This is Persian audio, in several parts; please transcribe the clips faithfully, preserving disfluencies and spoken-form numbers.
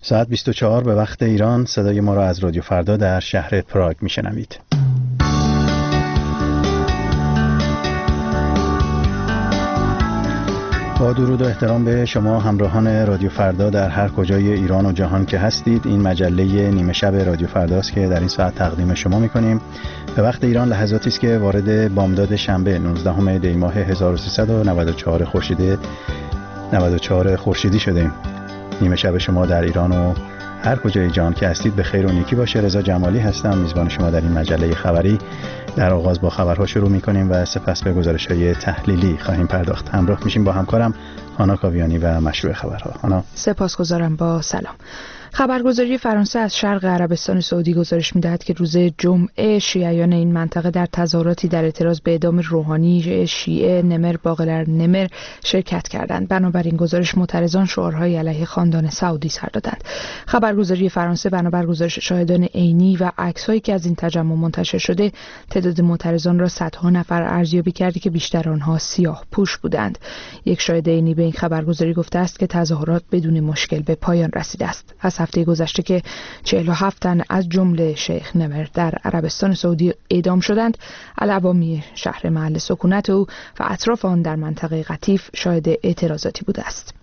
ساعت بیست و چهار به وقت ایران. صدای ما را از رادیو فردا در شهر پراگ میشنوید. با درود و احترام به شما همراهان رادیو فردا در هر کجای ایران و جهان که هستید، این مجله نیمه شب رادیو فرداست که در این ساعت تقدیم شما میکنیم. به وقت ایران لحظاتی است که وارد بامداد شنبه نوزدهم دی ماه هزار و سیصد و نود و چهار خورشیدی نود و چهار خورشیدی شدیم. نیمه شب شما در ایران و هر کجای جهان که هستید به خیر و نیکی باشه. رضا جمالی هستم، میزبان شما در این مجله خبری. در آغاز با خبرها شروع می‌کنیم و سپس به گزارش‌های تحلیلی خواهیم پرداخت. همراه میشیم با همکارم هانا کاویانی و مشروع خبرها. هانا. سپاسگزارم. با سلام. خبرگزاری فرانسه از شرق عربستان سعودی گزارش می‌دهد که روز جمعه شیعیان این منطقه در تظاهراتی در اعتراض به اعدام روحانی شیعه نمر باقر نمر شرکت کردند. بنابراین گزارش معترضان شعارهای علیه خاندان سعودی سر دادند. خبرگزاری فرانسه بنابر گزارش شاهدان عینی و عکس‌هایی که از این تجمع منتشر شده، تعداد معترضان را صدها نفر ارزیابی کرده که بیشتر آنها سیاه پوش بودند. یک شاهد عینی به این خبرگزاری گفته است که تظاهرات بدون مشکل به پایان رسیده است. از هفته گذشته که چهل و هفت تن از جمله شیخ نمر در عربستان سعودی اعدام شدند، العوامی شهر محل سکونت او و اطراف آن در منطقه قطیف شاهد اعتراضاتی بوده است.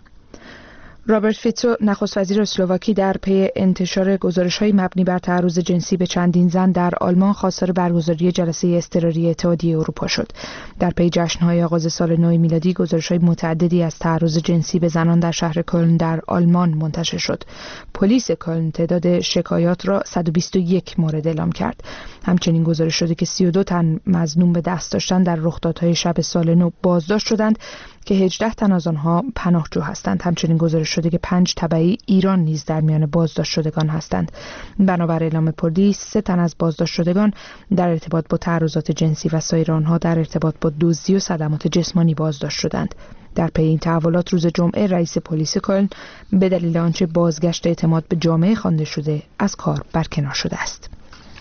رابرت فیتسو نخست وزیر اسلواکی در پی انتشار گزارش‌های مبنی بر تعرض جنسی به چندین زن در آلمان خواستار برگزاری جلسه اضطراری اتحادیه اروپا شد. در پی جشن‌های آغاز سال نو میلادی گزارش‌های متعددی از تعرض جنسی به زنان در شهر کلن در آلمان منتشر شد. پلیس کلن تعداد شکایات را صد و بیست و یک مورد اعلام کرد. همچنین گزارش شده که سی و دو تن مظنون به دست داشتن در رخدادهای شب سال نو بازداشت شدند که هجده تن از آنها پناهجو هستند. همچنین گزارش شده که پنج تبعی ایران نیز در میان بازداشت شدگان هستند. بنابر اعلام پلیس سه تن از بازداشت شدگان در ارتباط با تعرضات جنسی و سایر آنها در ارتباط با دزدی و صدمات جسمانی بازداشت شدند. در پی این تحولات روز جمعه رئیس پلیس کلن به دلیل آنچه بازگشت اعتماد به جامعه خوانده شده از کار برکنار شده است.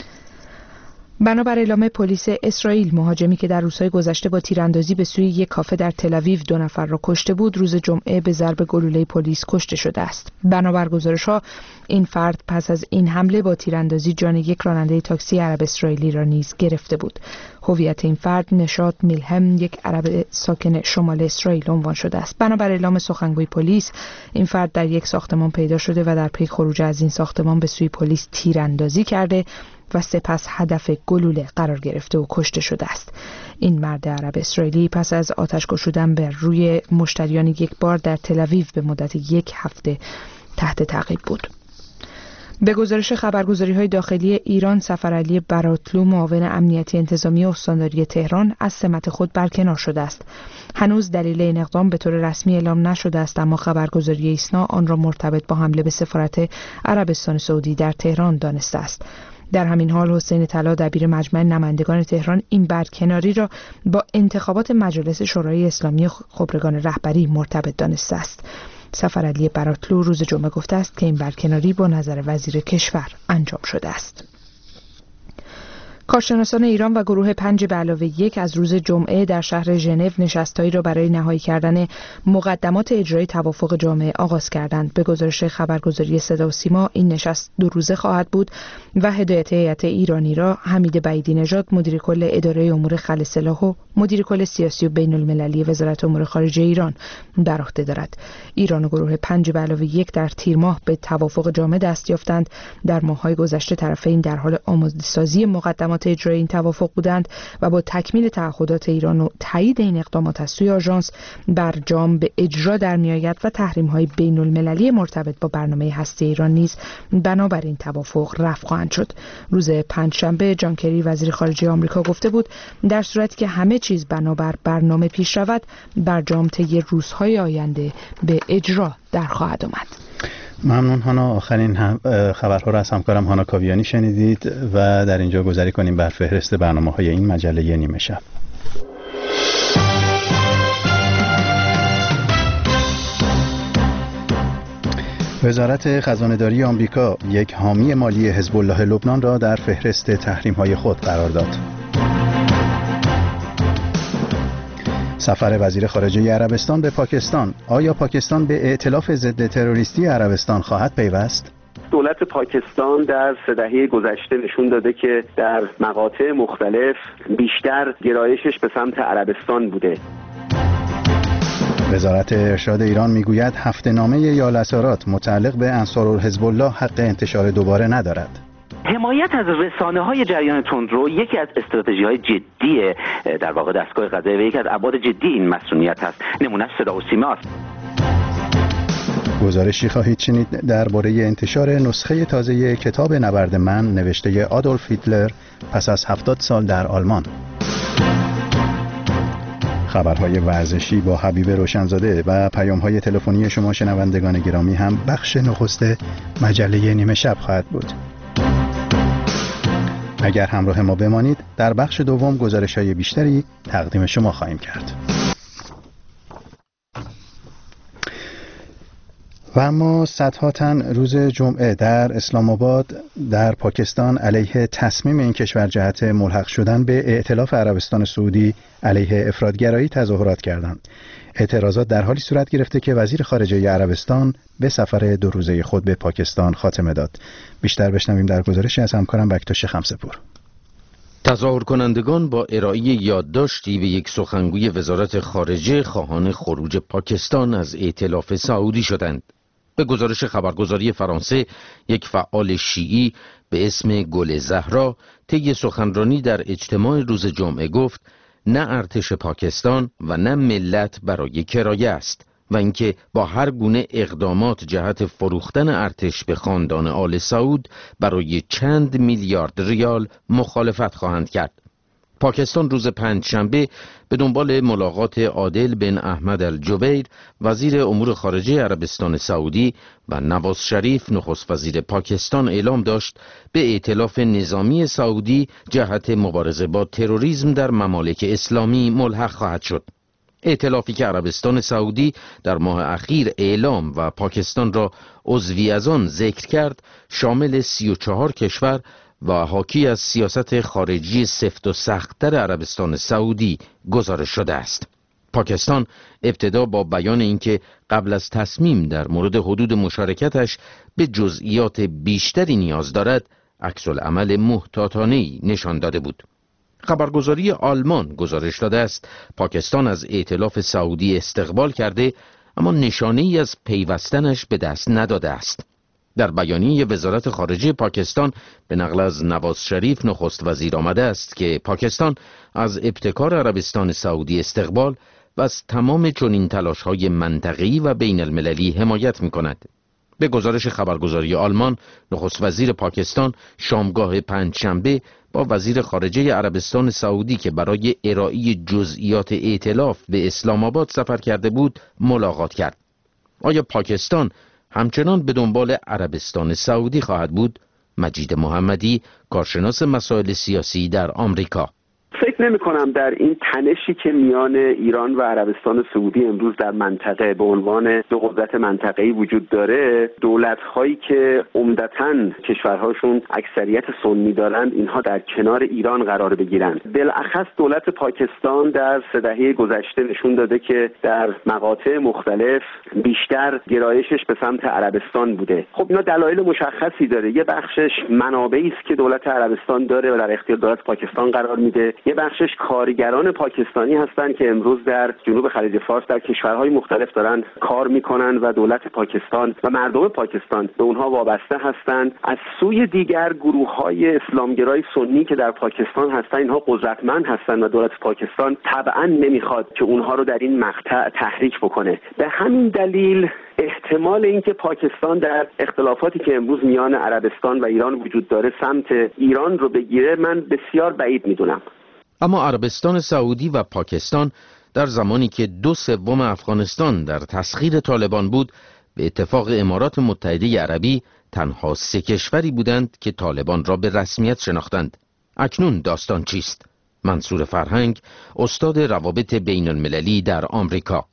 بنابر اعلام پلیس اسرائیل، مهاجمی که در روزهای گذشته با تیراندازی به سوی یک کافه در تل‌آویو دو نفر را کشته بود، روز جمعه به ضرب گلوله پلیس کشته شده است. بنابر گزارش‌ها این فرد پس از این حمله با تیراندازی جان یک راننده تاکسی عرب اسرائیلی را نیز گرفته بود. هویت این فرد نشاط میلهم، یک عرب ساکن شمال اسرائیل عنوان شده است. بنابر اعلام سخنگوی پلیس، این فرد در یک ساختمان پیدا شده و در پی خروج از این ساختمان به سوی پلیس تیراندازی کرده و سپس هدف گلوله قرار گرفته و کشته شده است. این مرد عرب اسرائیلی پس از آتش گشودن بر روی مشتریان یک بار در تل‌آویو به مدت یک هفته تحت تعقیب بود. به گزارش خبرگزاری‌های داخلی ایران، سفرعلی براتلو، معاون امنیتی انتظامی استانداری تهران، از سمت خود برکنار شده است. هنوز دلیل این اقدام به طور رسمی اعلام نشده است، اما خبرگزاری ایسنا آن را مرتبط با حمله به سفارت عربستان سعودی در تهران دانسته است. در همین حال حسین طلا، دبیر مجمع نمایندگان تهران، این برکناری را با انتخابات مجلس شورای اسلامی خبرگان رهبری مرتبط دانسته است. سفرعلی براتلو روز جمعه گفته است که این برکناری با نظر وزیر کشور انجام شده است. کارشناسان ایران و گروه پنج به علاوه یک از روز جمعه در شهر ژنو نشستهایی را برای نهایی کردن مقدمات اجرای توافق جامعه آغاز کردند. به گزارش خبرگزاری صدا و سیما، این نشست دو روزه خواهد بود و هدایت هیئت ایرانی را حمید بعیدی نژاد، مدیر کل اداره امور خل سلاح و مدیر کل سیاسی و بین المللی وزارت امور خارجه ایران بر عهده دارد. ایران و گروه پنج به علاوه یک در تیر ماه به توافق جامع دست یافتند. در ماه‌های گذشته طرفین در حال آماده‌سازی مقدمات اجرای این توافق بودند و با تکمیل تعهدات ایران و تایید این اقدامات از سوی آژانس برجام به اجرا در میآید و تحریم‌های بین‌المللی مرتبط با برنامه هسته ایران نیز بنابر این توافق رفع خواهند شد. روز پنجشنبه جان کری وزیر خارجه آمریکا گفته بود در صورتی که همه چیز بنابر برنامه پیش رود، برجام طی روزهای آینده به اجرا در خواهد آمد. ممنون هانا. آخرین خبرها را از همکارم هانا کاویانی شنیدید و در اینجا گذاری کنیم بر فهرست برنامه‌های این مجله نیمه شب. وزارت خزانه‌داری آمریکا یک حامی مالی حزب الله لبنان را در فهرست تحریم‌های خود قرار داد. سفر وزیر خارجه عربستان به پاکستان. آیا پاکستان به ائتلاف ضد تروریستی عربستان خواهد پیوست؟ دولت پاکستان در سه دهه گذشته نشون داده که در مقاطع مختلف بیشتر گرایشش به سمت عربستان بوده. وزارت ارشاد ایران میگوید هفته‌نامه یالسارات متعلق به انصارالحزب الله حق انتشار دوباره ندارد. حمایت از رسانه‌های جریان تندرو یکی از استراتژی‌های جدی در واقع دستگاه قضایی و یکی از ابعاد جدی این مسئولیت است. نمونه‌اش صدا و سیما است. گزارشی خواهید شنید درباره انتشار نسخه تازه کتاب نبرد من نوشته آدولف هیتلر پس از هفتاد سال در آلمان. خبرهای ورزشی با حبیب روشنزاده و پیام‌های تلفنی شما شنوندگان گرامی هم بخش نخست مجله نیمه شب خواهد بود. اگر همراه ما بمانید در بخش دوم گزارش‌های بیشتری تقدیم شما خواهیم کرد. و اما صدها تن روز جمعه در اسلام آباد در پاکستان علیه تصمیم این کشور جهت ملحق شدن به ائتلاف عربستان سعودی علیه افراط‌گرایی تظاهرات کردند. اعتراضات در حالی صورت گرفته که وزیر خارجه عربستان به سفر دو روزه خود به پاکستان خاتمه داد. بیشتر بشنویم در گزارشی از همکارم بکتاش خمسه‌پور. تظاهر کنندگان با ارائه یادداشتی به یک سخنگوی وزارت خارجه خواهان خروج پاکستان از ائتلاف سعودی شدند. به گزارش خبرگزاری فرانسه، یک فعال شیعی به اسم گل زهرا طی سخنرانی در اجتماع روز جمعه گفت نه ارتش پاکستان و نه ملت برای کرایه است و اینکه با هر گونه اقدامات جهت فروختن ارتش به خاندان آل سعود برای چند میلیارد ریال مخالفت خواهند کرد. پاکستان روز پنجشنبه به دنبال ملاقات عادل بن احمد الجبیر وزیر امور خارجه عربستان سعودی و نواز شریف نخست وزیر پاکستان اعلام داشت به ائتلاف نظامی سعودی جهت مبارزه با تروریسم در ممالک اسلامی ملحق خواهد شد. ائتلافی که عربستان سعودی در ماه اخیر اعلام و پاکستان را عضوی از آن ذکر کرد، شامل سی و چهار کشور و حاکی از سیاست خارجی سفت و سخت‌تر عربستان سعودی گزارش شده است. پاکستان ابتدا با بیان اینکه قبل از تصمیم در مورد حدود مشارکتش به جزئیات بیشتری نیاز دارد، عکس‌العمل محتاطانه‌ای نشان داده بود. خبرگزاری آلمان گزارش داده است پاکستان از ائتلاف سعودی استقبال کرده اما نشانه‌ای از پیوستنش به دست نداده است. در بیانیه وزارت خارجه پاکستان به نقل از نواز شریف نخست وزیر آمده است که پاکستان از ابتکار عربستان سعودی استقبال و از تمام چنین تلاش‌های منطقه‌ای و بین المللی حمایت می‌کند. به گزارش خبرگزاری آلمان، نخست وزیر پاکستان شامگاه پنجشنبه با وزیر خارجه عربستان سعودی که برای ارائه جزئیات ائتلاف به اسلام آباد سفر کرده بود، ملاقات کرد. آیا پاکستان همچنان به دنبال عربستان سعودی خواهد بود؟ مجید محمدی، کارشناس مسائل سیاسی در آمریکا: فکر نمی کنم در این تنشی که میان ایران و عربستان سعودی امروز در منطقه به عنوان دو قدرت منطقه‌ای وجود داره، دولت‌هایی که عمدتاً کشورهاشون اکثریت سنی دارند اینها در کنار ایران قرار بگیرند. بالاخص دولت پاکستان در سه دهه گذشته نشون داده که در مقاطع مختلف بیشتر گرایشش به سمت عربستان بوده. خب اینا دلایل مشخصی داره. یه بخشش منابعی است که دولت عربستان داره و در اختیار دولت پاکستان قرار میده. یه بخشش کارگران پاکستانی هستند که امروز در جنوب خلیج فارس در کشورهای مختلف دارن کار میکنن و دولت پاکستان و مردم پاکستان به اونها وابسته هستند. از سوی دیگر گروه‌های اسلامگرای سنی که در پاکستان هستن، اینها قدرتمند هستند و دولت پاکستان طبعا نمیخواد که اونها رو در این مقطع تحریک بکنه. به همین دلیل احتمال اینکه پاکستان در اختلافاتی که امروز میان عربستان و ایران وجود داره سمت ایران رو بگیره من بسیار بعید میدونم. اما عربستان سعودی و پاکستان در زمانی که دو سوم افغانستان در تسخیر طالبان بود، به اتفاق امارات متحده عربی تنها سه کشوری بودند که طالبان را به رسمیت شناختند. اکنون داستان چیست؟ منصور فرهنگ، استاد روابط بین المللی در آمریکا: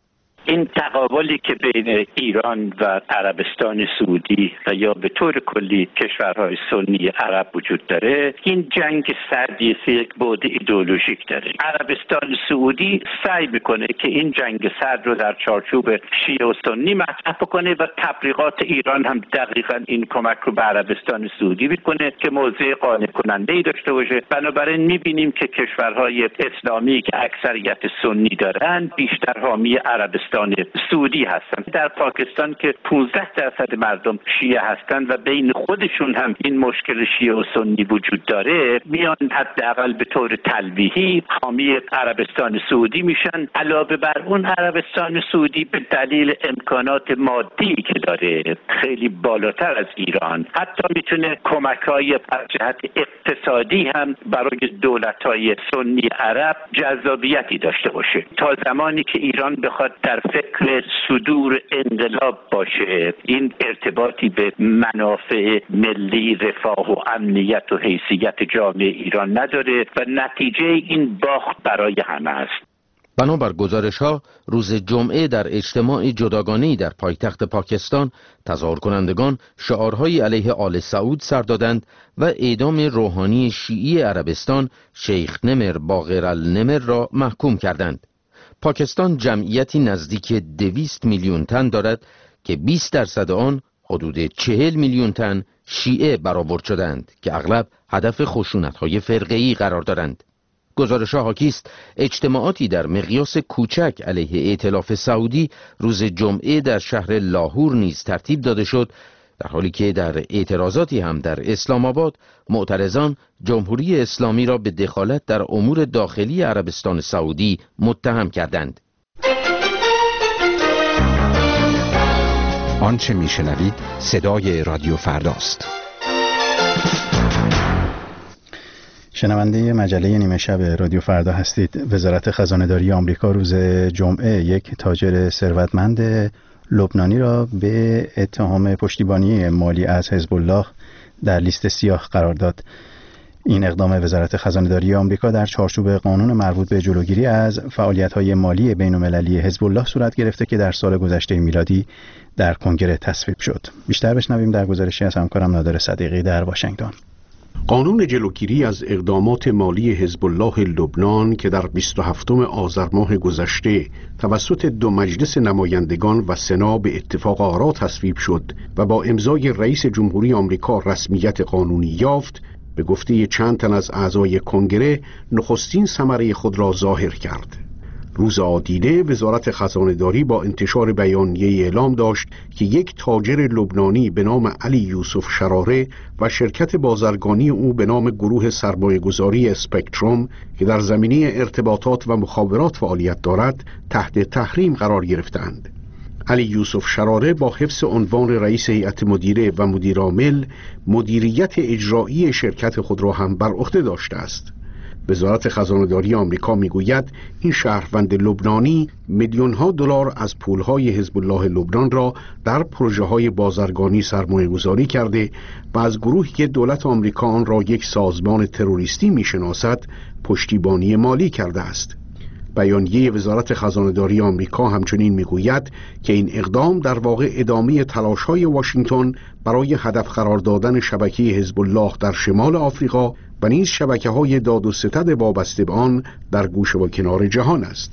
این تقابلی که بین ایران و عربستان سعودی و یا به طور کلی کشورهای سنی عرب وجود داره، این جنگ سردی یک بعد ایدئولوژیک داره. عربستان سعودی سعی میکنه که این جنگ سرد رو در چارچوب شیعه و سنی مطرح بکنه و تبلیغات ایران هم دقیقاً این کمک رو به عربستان سعودی میکنه که موضع قانع کننده ای داشته باشه. بنابراین میبینیم که کشورهای اسلامی که اکثریت سنی دارن بیشتر حامی عربستان سعودی هستن. در پاکستان که پانزده درصد مردم شیعه هستن و بین خودشون هم این مشکل شیعه و سنی وجود داره، میان حداقل به طور تلویحی حامی عربستان سعودی میشن. علاوه بر اون عربستان سعودی به دلیل امکانات مادی که داره خیلی بالاتر از ایران، حتی میتونه کمک‌های از جهت اقتصادی هم برای دولت‌های سنی عرب جذابیتی داشته باشه. تا زمانی که ایران بخواد در فکر صدور انقلاب باشه، این ارتباطی به منافع ملی، رفاه و امنیت و حیثیت جامعه ایران نداره و نتیجه این باخت برای همه است. بنابر گزارش‌ها روز جمعه در اجتماع جداگانه‌ای در پایتخت پاکستان تظاهر کنندگان شعارهایی علیه آل سعود سر دادند و اعدام روحانی شیعی عربستان شیخ نمر باقر النمر را محکوم کردند. پاکستان جمعیتی نزدیک دویست میلیون تن دارد که بیست درصد آن حدود چهل میلیون تن شیعه برآورد شدند که اغلب هدف خشونت‌های فرقه‌ای قرار دارند. گزارش‌ها حاکی است اجتماعاتی در مقیاس کوچک علیه ائتلاف سعودی روز جمعه در شهر لاهور نیز ترتیب داده شد، در حالی که در اعتراضاتی هم در اسلام آباد معترضان جمهوری اسلامی را به دخالت در امور داخلی عربستان سعودی متهم کردند. آنچه میشنوید صدای رادیو فرداست. شنونده مجله نیمه شب رادیو فردا هستید. وزارت خزانه‌داری آمریکا روز جمعه یک تاجر ثروتمند لبنانی را به اتهام پشتیبانی مالی از حزب الله در لیست سیاه قرار داد. این اقدام وزارت خزانه‌داری آمریکا در چارچوب قانون مربوط به جلوگیری از فعالیت‌های مالی بین‌المللی حزب الله صورت گرفته که در سال گذشته میلادی در کنگره تصویب شد. بیشتر بشنویم در گزارشی از همکارم نادر صدیقی در واشنگتن. قانون جلوگیری از اقدامات مالی حزب الله لبنان که در بیست و هفتم آذر ماه گذشته توسط دو مجلس نمایندگان و سنا به اتفاق آرا تصویب شد و با امضای رئیس جمهوری آمریکا رسمیت قانونی یافت، به گفته چند تن از اعضای کنگره نخستین ثمره خود را ظاهر کرد. روز آدینه وزارت خزانه‌داری با انتشار بیانیه اعلام داشت که یک تاجر لبنانی به نام علی یوسف شراره و شرکت بازرگانی او به نام گروه سرمایه‌گذاری اسپکتروم که در زمینه ارتباطات و مخابرات فعالیت دارد تحت تحریم قرار گرفتند. علی یوسف شراره با حفظ عنوان رئیس هیئت مدیره و مدیر عامل مدیریت اجرایی شرکت خود را هم بر عهده داشته است. وزارت خزانه‌داری آمریکا میگوید این شهروند لبنانی میلیون‌ها دلار از پولهای حزب الله لبنان را در پروژه‌های بازرگانی سرمایه‌گذاری کرده و از گروهی که دولت آمریکا آن را یک سازمان تروریستی میشناسد پشتیبانی مالی کرده است. بیانیه وزارت خزانه‌داری آمریکا همچنین میگوید که این اقدام در واقع ادامه تلاش‌های واشنگتن برای هدف قرار دادن شبکه حزب الله در شمال آفریقا و نیز شبکه‌های داد و ستد وابسته به آن در گوشه و کنار جهان است.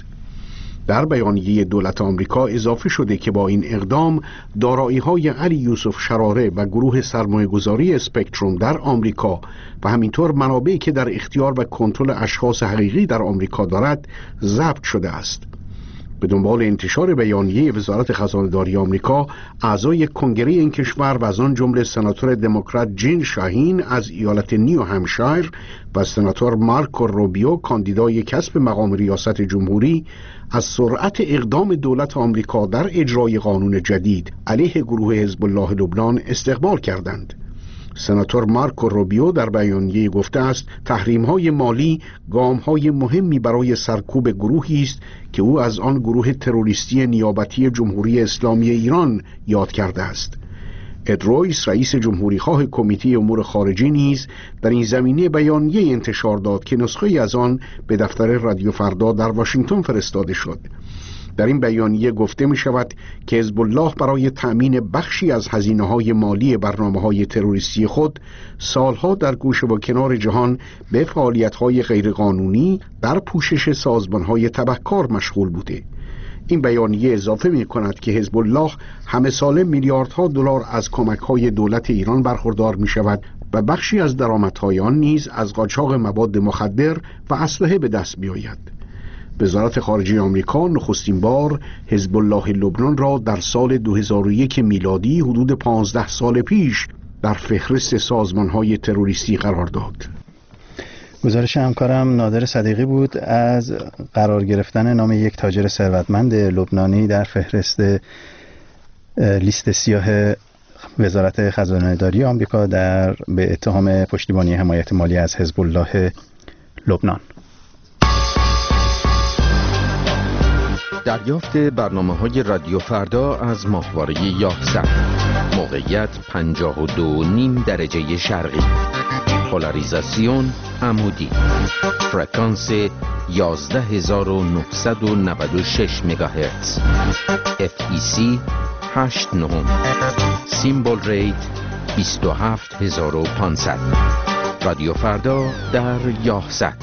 در بیانیه دولت آمریکا اضافه شده که با این اقدام دارایی‌های علی یوسف شراره و گروه سرمایه‌گذاری اسپکتروم در آمریکا و همینطور منابعی که در اختیار و کنترل اشخاص حقیقی در آمریکا دارد ضبط شده است. به دنبال انتشار بیانیه وزارت خزانه‌داری آمریکا، اعضای کنگره این کشور و از آن جمله سناتور دموکرات جین شاهین از ایالت نیو همشایر و سناتور مارکو روبیو کاندیدای کسب مقام ریاست جمهوری از سرعت اقدام دولت آمریکا در اجرای قانون جدید علیه گروه حزب الله لبنان استقبال کردند. سناتور مارکو روبیو در بیانیه گفته است تحریم‌های مالی گام‌های مهمی برای سرکوب گروهی است که او از آن گروه تروریستی نیابتی جمهوری اسلامی ایران یاد کرده است. اد رویس رئیس جمهوریخواه کمیته امور خارجه نیز در این زمینه بیانیه انتشار داد که نسخه‌ای از آن به دفتر رادیو فردا در واشنگتن فرستاده شد. در این بیانیه گفته می شود که حزب الله برای تأمین بخشی از هزینه‌های مالی برنامه‌های تروریستی خود سالها در گوشه و کنار جهان به فعالیت‌های غیرقانونی در پوشش سازمان‌های تبهکار مشغول بوده. این بیانیه اضافه می کند که حزب الله همه ساله میلیاردها دلار از کمک‌های دولت ایران برخوردار می شود و بخشی از درآمدهای آن نیز از قاچاق مواد مخدر و اسلحه به دست می آید. وزارت خارجه آمریکا نخستین بار حزب الله لبنان را در سال دو هزار و یک میلادی حدود پانزده سال پیش در فهرست سازمان‌های تروریستی قرار داد. گزارش همکارم نادر صدیقی بود از قرار گرفتن نام یک تاجر ثروتمند لبنانی در فهرست لیست سیاه وزارت خزانه‌داری آمریکا در به اتهام پشتیبانی حمایت مالی از حزب الله لبنان. دریافت برنامه‌های رادیو فردا از ماهواره یاهصد. موقعیت پنجاه و دو و نیم درجه شرقی. پولاریزاسیون عمودی. فرکانس یازده هزار و نهصد و نود و شش مگاهرتز. اف ای سی هشت نهم. سیمبل ریت بیست و هفت هزار و پانصد. رادیو فردا در یاهصد.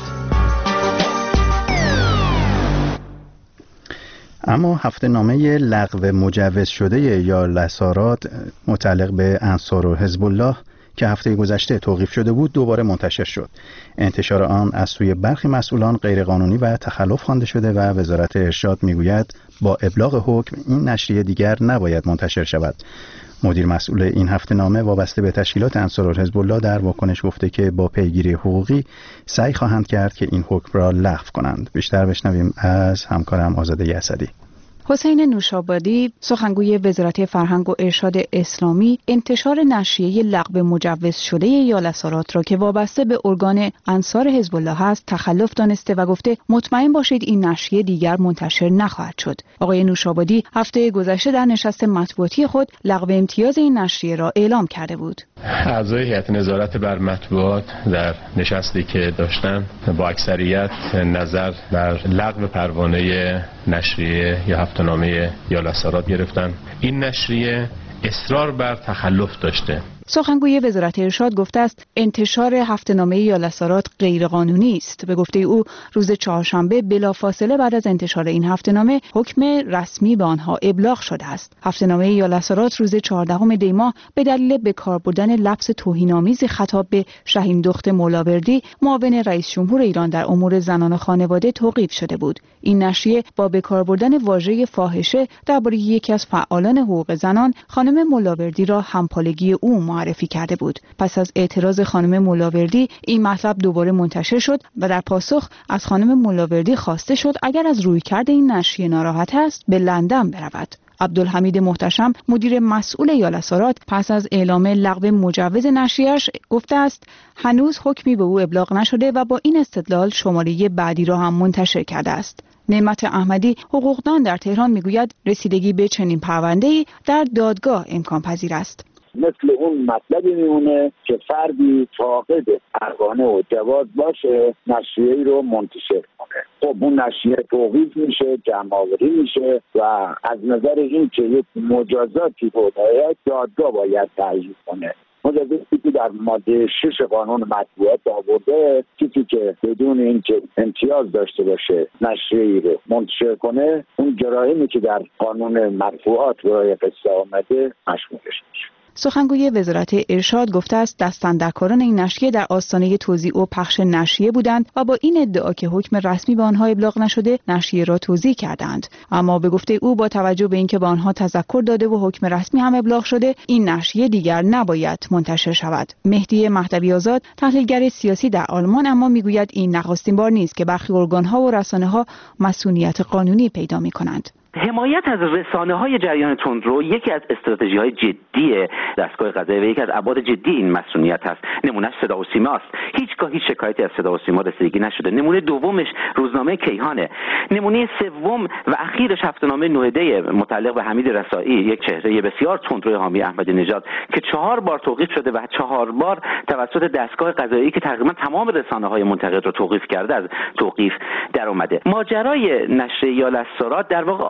اما هفته نامه لغو مجوز شده یا لسارات متعلق به انصار و حزب الله که هفته گذشته توقیف شده بود دوباره منتشر شد. انتشار آن از سوی برخی مسئولان غیرقانونی و تخلف خوانده شده و وزارت ارشاد میگوید با ابلاغ حکم این نشریه دیگر نباید منتشر شود. مدیر مسئول این هفته نامه وابسته به تشکیلات انصار و حزب الله در واکنش گفته که با پیگیری حقوقی سعی خواهند کرد که این حکم را لغو کنند. بیشتر بشنویم از همکارم آزاده اسدی. حسین نوشابادی سخنگوی وزارت فرهنگ و ارشاد اسلامی انتشار نشریه لغو مجوز شده یا لسارات را که وابسته به ارگان انصار حزب الله است تخلف دانسته و گفته مطمئن باشید این نشریه دیگر منتشر نخواهد شد. آقای نوشابادی هفته گذشته در نشست مطبوعاتی خود لغو امتیاز این نشریه را اعلام کرده بود. اعضای هیئت نظارت بر مطبوعات در نشستی که داشتن با اکثریت نظر بر لغو پروانه نشریه یا هفته‌نامه یا لسارات گرفتن. این نشریه اصرار بر تخلف داشته. سخنگوی وزارت ارشاد گفته است انتشار هفته‌نامه یا لسارات غیرقانونی است. به گفته او روز چهارشنبه بلافاصله بعد از انتشار این هفته‌نامه حکم رسمی به آنها ابلاغ شده است. هفته‌نامه یا لسارات روز چهاردهم دی ماه به دلیل به کار بردن لفظ توهین‌آمیزی خطاب به شهین دخت مولاوردی معاون رئیس جمهور ایران در امور زنان و خانواده توقیف شده بود. این نشریه با به کار بردن واژه فاحشه درباره یکی از فعالان حقوق زنان خانم مولاوردی را همپالگی او معرفی کرده بود. پس از اعتراض خانم مولاوردی این مطلب دوباره منتشر شد و در پاسخ از خانم مولاوردی خواسته شد اگر از رویکرد این نشریه ناراحت است به لندن برود. عبدالحمید محتشم مدیر مسئول یا لسارات پس از اعلام لغو مجوز نشریه‌اش گفته است هنوز حکمی به او ابلاغ نشده و با این استدلال شماره بعدی را هم منتشر کرده است. نعمت احمدی حقوقدان در تهران میگوید رسیدگی به چنین پرونده‌ای در دادگاه امکان پذیر است. مثل اون مطلبی میمونه که فردی فاقد پروانه و جواز باشه نشریه‌ای رو منتشر کنه. خب اون نشریه توقیف میشه، جمع‌آوری میشه و از نظر این که یک مجازاتی رو باید دادگاه باید تعیین کنه. مجازاتی که در ماده شش قانون مطبوعات آورده کسی که بدون اینکه امتیاز داشته باشه نشریه‌ای رو منتشر کنه اون جرایمی که در قانون مطبوعات برای قصه آمده مشمولش میشه. سخنگوی وزارت ارشاد گفته است دستاندرکاران این نشریه در آستانه توزیع و پخش نشریه بودند و با این ادعا که حکم رسمی به آنها ابلاغ نشده نشریه را توزیع کردند. اما به گفته او با توجه به اینکه به آنها تذکر داده و حکم رسمی هم ابلاغ شده این نشریه دیگر نباید منتشر شود. مهدی مهدوی آزاد تحلیلگر سیاسی در آلمان اما میگوید این نخستین بار نیست که برخی ارگان‌ها و رسانه‌ها مسئولیت قانونی پیدا می‌کنند. حمایت از رسانه‌های جریان تندرو یکی از استراتژی‌های جدی دستگاه قضایی و یکی از ابعاد جدی این مسئولیت است. نمونهش صدا و سیما است. هیچگاه هیچ شکایتی از صدا و سیما رسیدگی نشده. نمونه دومش روزنامه کیهانه. نمونه سوم و اخیرش هفته‌نامه نوئده متعلق به حمید رسایی، یک چهره بسیار تندروی حامی احمدی نژاد که چهار بار توقیف شده و چهار بار توسط دستگاه قضایی که تقریبا تمام رسانه‌های منتقد را توقیف کرده از توقیف در اومده. ماجرای نشریه یا لسارات در واقع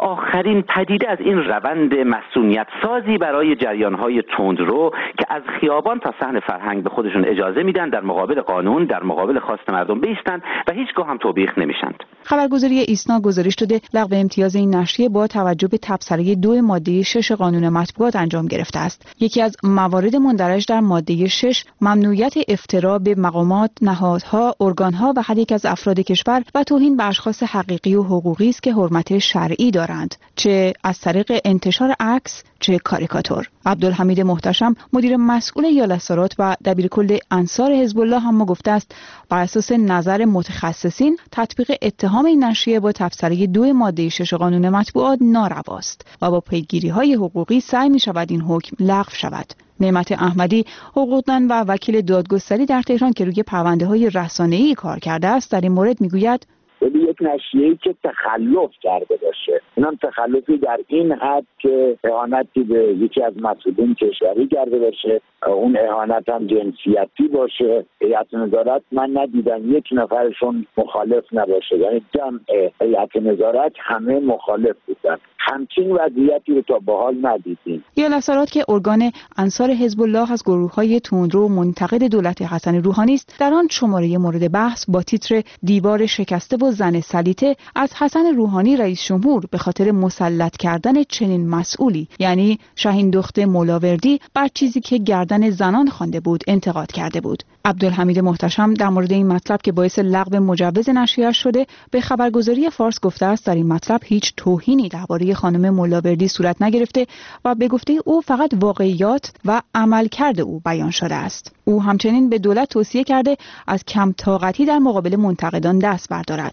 آخرین پدیده از این روند مسئولیت سازی برای جریان‌های تندرو که از خیابان تا صحن فرهنگ به خودشون اجازه میدن در مقابل قانون، در مقابل خواست مردم بایستند و هیچگاه هم توبیخ نمیشند. خبرگزاری ایسنا گزارش داده لغو امتیاز این نشریه با توجه به تبصره دو ماده شش قانون مطبوعات انجام گرفته است. یکی از موارد مندرج در ماده شش ممنوعیت افترا به مقامات، نهادها، ارگانها و هر یک از افراد کشور و توهین به اشخاص حقیقی و حقوقی است که حرمت شرعی دارند، چه از طریق انتشار عکس چه کاریکاتور. عبدالحمید محتشم مدیر مسئول یالسارات و دبیرکل انصار حزب الله هم گفته است بر اساس نظر متخصصین تطبیق اتهام این نشریه با تفسیری دو ماده شش قانون مطبوعات نارواست و با پیگیری‌های حقوقی سعی می‌شود این حکم لغو شود. نعمت احمدی حقوقدان و وکیل دادگستری در تهران که روی پرونده‌های رسانه‌ای کار کرده است در این مورد می‌گوید ولی یک نشریه‌ای که تخلف کرده باشه، اونم تخلفی در این حد که اهانتی به یکی از مسئولین کشوری کرده باشه، اون اهانت هم جنسیتی باشه، هیئت نظارت من ندیدم یک نفرشون مخالف نباشه، یعنی جمع هیئت نظارت همه مخالف بودن. همچین وضعیتی رو تا به حال ندیدیم. یالسارات که ارگان انصار حزب الله از گروه‌های تندرو منتقد دولت حسن روحانی است، در آن شماره مورد بحث با تیتر دیوار شکسته و زن سلیطه از حسن روحانی رئیس جمهور به خاطر مسلط کردن چنین مسئولی، یعنی شاهین دخت مولاوردی، بر چیزی که گردن زنان خوانده بود انتقاد کرده بود. عبدالحمید محتشم در مورد این مطلب که باعث لغو مجوز نشریه شده به خبرگزاری فارس گفته است در این مطلب هیچ توهینی درباره خانم مولاوردی صورت نگرفته و به گفته او فقط واقعیات و عملکرد او بیان شده است. او همچنین به دولت توصیه کرده از کم طاقتی در مقابل منتقدان دست بردارد.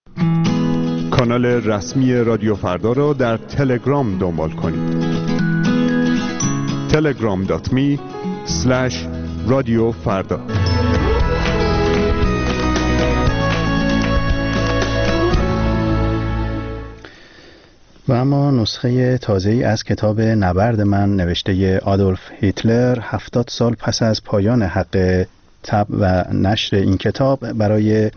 کانال رسمی رادیو فردا را در تلگرام دنبال کنید. تلگرام دات می اسلش رادیو فردا. و اما نسخه تازه‌ای از کتاب نبرد من نوشته آدولف هیتلر هفتاد سال پس از پایان حق طبع و نشر این کتاب برای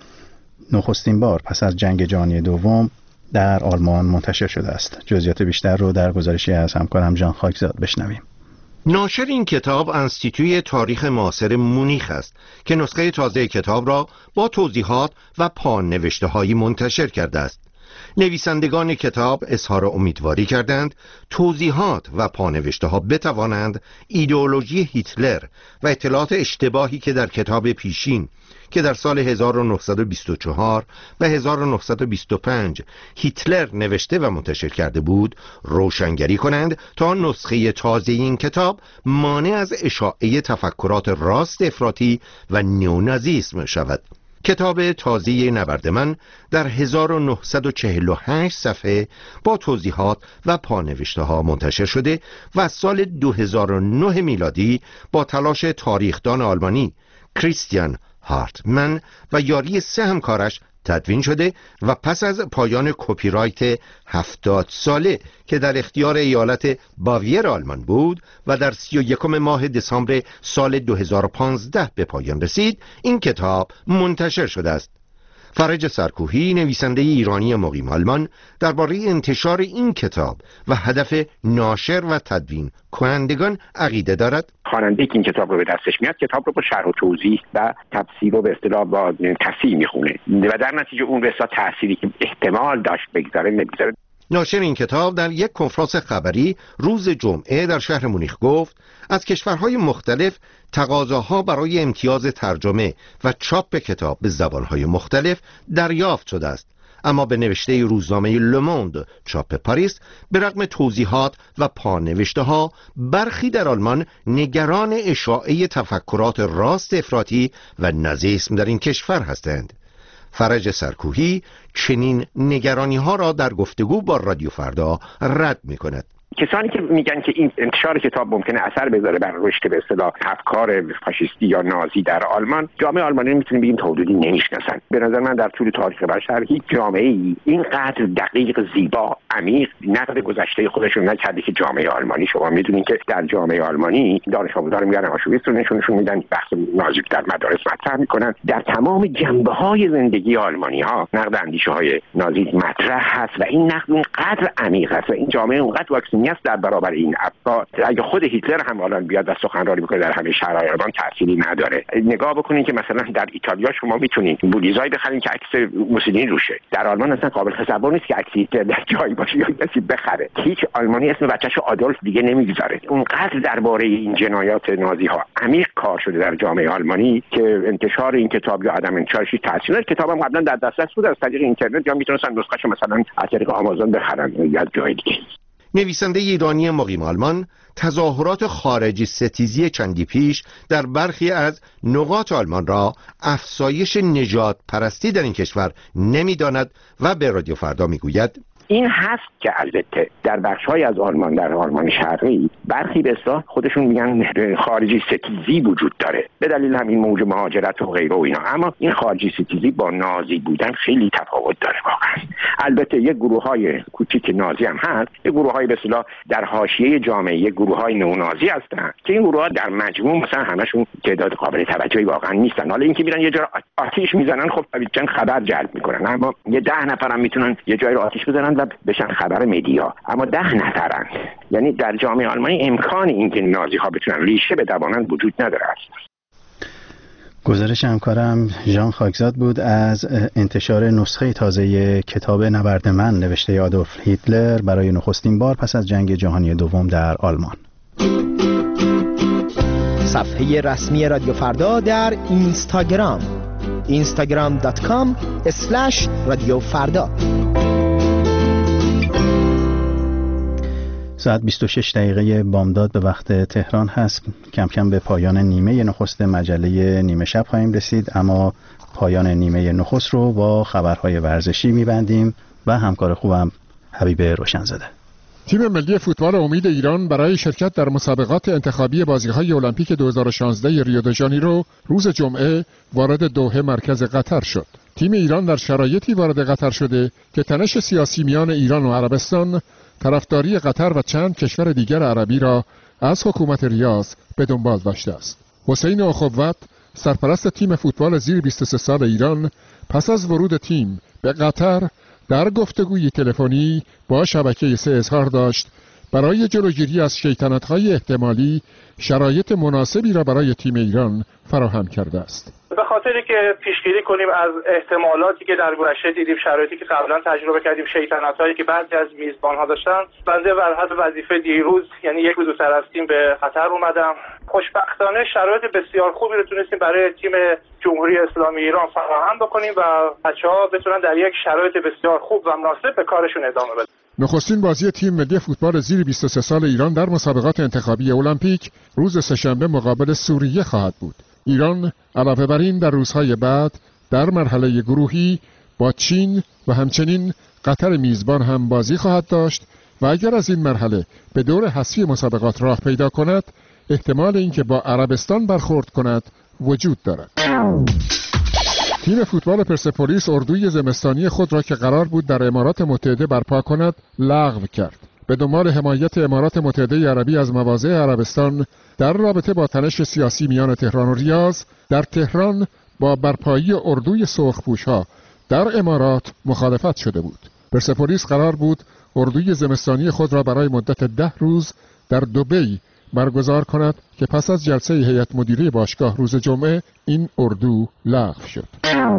نخستین بار پس از جنگ جهانی دوم در آلمان منتشر شده است. جزئیات بیشتر رو در گزارشی از همکارم جان خاکزاد بشنویم. ناشر این کتاب انستیتوی تاریخ معاصر مونیخ است که نسخه تازه کتاب را با توضیحات و پانوشته‌هایی منتشر کرده است. نویسندگان کتاب اظهار امیدواری کردند توضیحات و پانوشته‌ها بتوانند ایدئولوژی هیتلر و اطلاعات اشتباهی که در کتاب پیشین که در سال هزار و نهصد و بیست و چهار و هزار و نهصد و بیست و پنج هیتلر نوشته و منتشر کرده بود روشنگری کنند تا نسخه تازه این کتاب مانع از اشاعه تفکرات راست افراطی و نیونازیسم شود. کتاب تازه نبرد من در هزار و نهصد و چهل و هشت صفحه با توضیحات و پانوشته‌ها منتشر شده و از سال دو هزار و نه میلادی با تلاش تاریخدان آلمانی کریستیان هارتمن و یاری سه همکارش تدوین شده و پس از پایان کپی رایت هفتاد ساله که در اختیار ایالت باویر آلمان بود و در سی و یکم ماه دسامبر سال دو هزار و پانزده به پایان رسید، این کتاب منتشر شده است. فرج سرکوهی نویسنده ایرانی مقیم آلمان درباره انتشار این کتاب و هدف ناشر و تدوین کنندگان عقیده دارد. خواننده که این کتاب رو به دستش میاد کتاب رو با شرح و توضیح و تفسیر و به اصطلاح با تصحیح میخونه و در نتیجه اون رسا تأثیری که احتمال داشت بگذاره نمیذاره. ناشر این کتاب در یک کنفرانس خبری روز جمعه در شهر مونیخ گفت از کشورهای مختلف تقاضاها برای امتیاز ترجمه و چاپ کتاب به زبانهای مختلف دریافت شده است، اما به نوشته روزنامه لوموند چاپ پاریس به رغم توضیحات و پانوشته‌ها برخی در آلمان نگران اشاعه تفکرات راست افراطی و نازیسم در این کشور هستند. فرج سرکوهی چنین نگرانی ها را در گفتگو با رادیو فردا رد می کند. کسانی که میگن که این انتشار کتاب ممکنه اثر بذاره بر رشد به اصطلاح افکار فاشیستی یا نازی در آلمان، جامعه آلمانی میتونیم بگیم تا حدودی نمیشناسن. به نظر من در طول تاریخ بشر هیچ جامعه‌ای اینقدر دقیق، زیبا، عمیق نقد گذشته خودشون نکرده که جامعه آلمانی. شما میدونین که در جامعه آلمانی دانش آموزان میگن آشویتز رو نشونشون میدن، بحث نازی در مدارس مطرح میکنن. در تمام جنبه‌های زندگی آلمانی‌ها نقد اندیشه‌های نازی مطرح هست و این نقد اینقدر عمیق است و این جامعه اونقدر واکسینی است در برابر این افکار. اگه خود هیتلر هم الان بیاد و سخنرانی بکنه در همه شهرهای آلمان تأثیری نداره. نگاه بکنین که مثلا در ایتالیا شما میتونید بولیزای بخرین که عکس موسولینی روشه. در آلمان اصلا قابل تصور نیست که عکس هیتلر در جایی باشه یا کسی بخره. هیچ آلمانی اسم بچه‌شو آدولف دیگه نمیگذاره. اونقدر درباره این جنایات نازی‌ها عمیق کار شده در جامعه آلمانی که انتشار این کتاب یا عدم انتشارش تأثیر نداره. کتابم قبلا در دسترس بود از طریق اینترنت، یا میتونستن نسخه‌شو مثلا از طریق آمازون بخرن یا جای دیگه. نویسنده ایرانی مقیم آلمان تظاهرات خارجی ستیزی چندی پیش در برخی از نقاط آلمان را افزایش نژاد پرستی در این کشور نمی‌داند و به رادیو فردا میگوید این هست که البته در بخش‌های از آلمان، در آلمان شرقی، برخی به اصطلاح خودشون میگن خارجی ستیزی وجود داره به دلیل همین موج مهاجرت و غیره و اینا. اما این خارجی ستیزی با نازی بودن خیلی تفاوت داره واقعا. البته یک گروه‌های کوچیک نازی هم هست، یک گروه‌های به اصطلاح در حاشیه جامعه، یک گروه‌های نونازی هستن که این گروه‌ها در مجموع مثلا همشون تعداد قابل توجهی واقعا نیستن. حالا اینکه میرن یه جا آتش میزنن، خب طبیعتاً خبر جلب میکنن، اما یه ده نفر هم میتونن یه جایی رو آتش بزنن و بشن خبر مدیا، اما ده نفرن. یعنی در جامعه آلمانی امکان اینکه نازی ها بتونن ریشه بدوانند وجود نداره است. گزارش همکارم ژان خاکزاد بود از انتشار نسخه تازه کتاب نبرد من نوشته آدولف هیتلر برای نخستین بار پس از جنگ جهانی دوم در آلمان. صفحه رسمی رادیو فردا در اینستاگرام اینستاگرام دات کام اسلش رادیو فردا. ساعت بیست و شش دقیقه بامداد به وقت تهران هست. کم کم به پایان نیمه نخست مجله نیمه شب خواهیم رسید، اما پایان نیمه نخست رو با خبرهای ورزشی میبندیم و همکار خوبم حبیب روشنزاده. تیم ملی فوتبال امید ایران برای شرکت در مسابقات انتخابی بازی‌های المپیک دو هزار و شانزده ریو د ژانیرو روز جمعه وارد دوحه مرکز قطر شد. تیم ایران در شرایطی وارد قطر شده که تنش سیاسی میان ایران و عربستان طرفداری قطر و چند کشور دیگر عربی را از حکومت ریاض به دنبال داشته است. حسین اخوت، سرپرست تیم فوتبال زیر بیست و سه سال ایران، پس از ورود تیم به قطر در گفتگوی تلفنی با شبکه سه اظهار داشت برای جلوگیری از شیطنت‌های احتمالی شرایط مناسبی را برای تیم ایران فراهم کرده است. به خاطری که پیشگیری کنیم از احتمالاتی که در گذشته دیدیم، شرایطی که قبلا تجربه کردیم، شیطنت‌هایی که بعضی از میزبان‌ها داشتن، بنده بر حسب وظیفه دیروز یعنی یک روز زودتر از تیم به قطر اومدم. خوشبختانه شرایط بسیار خوبی رو تونستیم برای تیم جمهوری اسلامی ایران فراهم بکنیم و بچه‌ها بتونن در یک شرایط بسیار خوب و مناسب به کارشون ادامه بدن. نخستین بازی تیم ملی فوتبال زیر بیست و سه سال ایران در مسابقات انتخابی المپیک روز سه‌شنبه مقابل سوریه خواهد بود. ایران علاوه بر این در روزهای بعد در مرحله گروهی با چین و همچنین قطر میزبان هم بازی خواهد داشت و اگر از این مرحله به دور حذفی مسابقات راه پیدا کند، احتمال اینکه با عربستان برخورد کند وجود دارد. تیم فوتبال پرسپولیس اردوی زمستانی خود را که قرار بود در امارات متحده برپا کند لغو کرد. به دنبال حمایت امارات متحده عربی از مواضع عربستان در رابطه با تنش سیاسی میان تهران و ریاض، در تهران با برپایی اردوی سرخپوش‌ها در امارات مخالفت شده بود. پرسپولیس قرار بود اردوی زمستانی خود را برای مدت ده روز در دبی برگزار کند که پس از جلسه هیئت مدیره باشگاه روز جمعه این اردو لغو شد.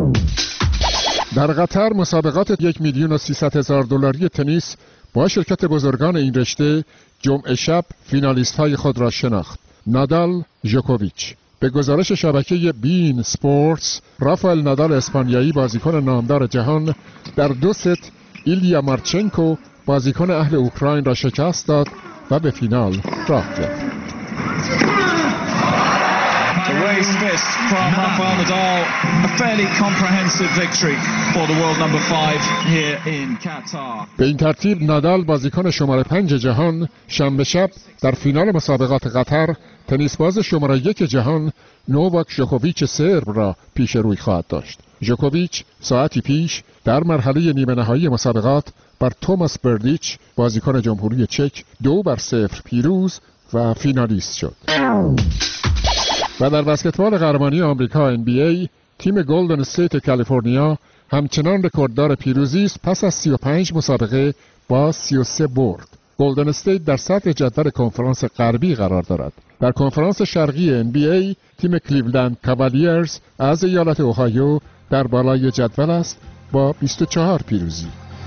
در قطر مسابقات یک میلیون و سیصد هزار دلاری تنیس با شرکت بزرگان این رشته جمعه شب فینالیست های خود را شناخت. نادال، ژوکوویچ. به گزارش شبکه بین سپورتس، رافائل نادال اسپانیایی بازیکن نامدار جهان در دو ست ایلیا مارچنکو بازیکن اهل اوکراین را شکست داد و به فینال راه یافت. closed fist from Rafael Nadal. A fairly comprehensive victory for the world number five here in Qatar. به این ترتیب نادال بازیکن شماره پنج جهان شنبه شب در فینال مسابقات قطر تنیس باز شماره یک جهان نوواک ژوکوویچ سرب را پیش روی خواهد داشت. ژوکوویچ ساعتی پیش در مرحله نیمه نهایی مسابقات بر توماس بردیچ بازیکن جمهوری چک دو بر صفر پیروز و فینالیست شد. و در بسکتبال قهرمانی آمریکا ان بی ای تیم گلدن استیت کالیفرنیا همچنان رکورددار پیروزی است پس از سی و پنج مسابقه با سی و سه برد. گلدن استیت در صدر جدول کنفرانس غربی قرار دارد. در کنفرانس شرقی ان بی ای تیم کلیولند کاوالیرز از ایالت اوهایو در بالای جدول است با بیست و چهار پیروزی.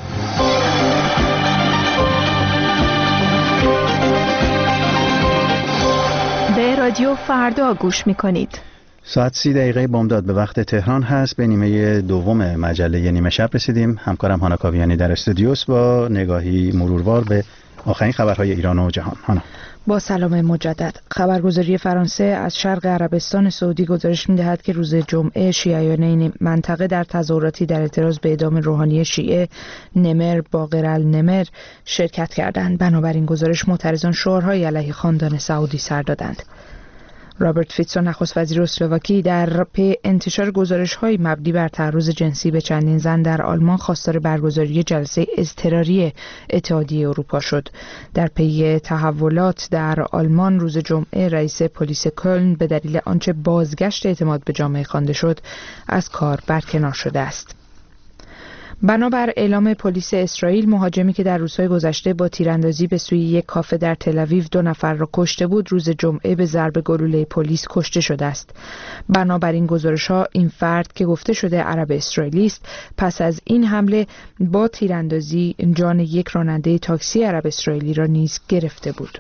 به رادیو فردا گوش می‌کنید. ساعت سی دقیقه بامداد به وقت تهران هست. به نیمه دوم مجله نیمه شب رسیدیم. همکارم هانا کاویانی در استودیوس با نگاهی مروروار به آخرین خبرهای ایران و جهان. هانا. با سلام مجدد. خبرگزاری فرانسه از شرق عربستان سعودی گزارش می‌دهد که روز جمعه شیعیان این منطقه در تظاهراتی در اعتراض به اعدام روحانی شیعه نمر باقر النمر شرکت کردند. بنابراین گزارش معترضان شعارهای علیه خاندان سعودی سر دادند. رابرت فیتسو نخست وزیر اسلواکی در پی انتشار گزارش‌های مبنی بر تعرض جنسی به چندین زن در آلمان خواستار برگزاری جلسه اضطراری اتحادیه اروپا شد. در پی تحولات در آلمان روز جمعه رئیس پلیس کلن به دلیل آنچه بازگشت اعتماد به جامعه خوانده شد از کار برکنار شده است. بنابر اعلام پلیس اسرائیل مهاجمی که در روزهای گذشته با تیراندازی به سوی یک کافه در تل‌آویو دو نفر را کشته بود روز جمعه به ضرب گلوله پلیس کشته شده است. بنابراین گزارش‌ها این فرد که گفته شده عرب اسرائیلی است پس از این حمله با تیراندازی جان یک راننده تاکسی عرب اسرائیلی را نیز گرفته بود.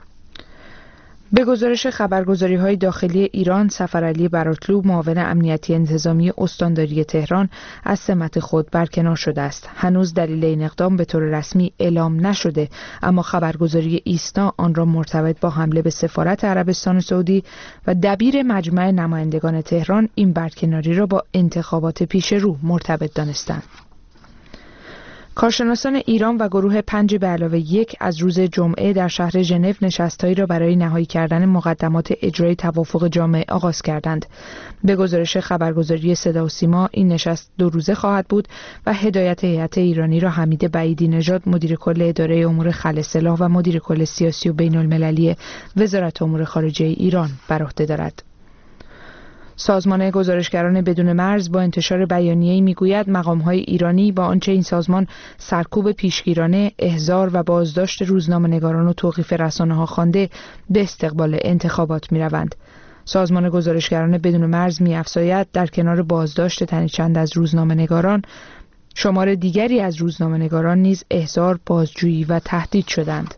به گزارش خبرگزاری‌های داخلی ایران، سفرعلی براتلو معاون امنیتی انتظامی استانداری تهران از سمت خود برکنار شده است. هنوز دلیل این اقدام به طور رسمی اعلام نشده، اما خبرگزاری ایسنا آن را مرتبط با حمله به سفارت عربستان سعودی و دبیر مجمع نمایندگان تهران این برکناری را با انتخابات پیش رو مرتبط دانستند. کارشناسان ایران و گروه پنج به علاوه یک از روز جمعه در شهر ژنو نشست‌هایی را برای نهایی کردن مقدمات اجرای توافق جامع آغاز کردند. به گزارش خبرگزاری صدا و سیما این نشست دو روزه خواهد بود و هدایت هیئت ایرانی را حمید بعیدی نژاد مدیر کل اداره امور خلع سلاح و مدیر کل سیاسی و بین‌المللی وزارت امور خارجه ایران بر عهده دارد. سازمان گزارشگران بدون مرز با انتشار بیانیه‌ای میگوید مقام‌های ایرانی با آنچه این سازمان سرکوب پیشگیرانه، احضار و بازداشت روزنامه‌نگاران و توقیف رسانه‌ها خوانده به استقبال انتخابات می‌روند. سازمان گزارشگران بدون مرز می‌افزاید در کنار بازداشت تنی چند از روزنامه‌نگاران، شمار دیگری از روزنامه‌نگاران نیز احضار، بازجویی و تهدید شدند.